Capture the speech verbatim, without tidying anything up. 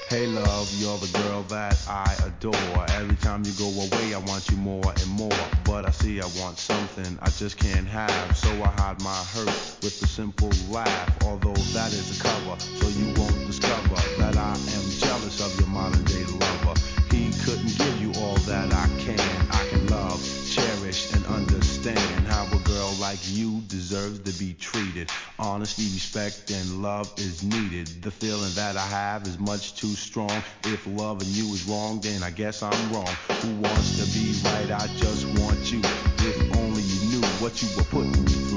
Hey love, you're the girl that I adore. Every time you go away, I want you more and more. But I see I want something I just can't have. So I hide my hurt with a simple laugh. Although that is a cover, so you won't discover that I am jealous of your modern day lover. He couldn't give you all that I can. I can love, cherish, and understand how a girl like you deserves to be treated. Honesty, respect, and love is needed. The feeling that I have is much too strong. If loving you is wrong, then I guess I'm wrong. Who wants to be right? I just want you. If only you knew what you were putting me through.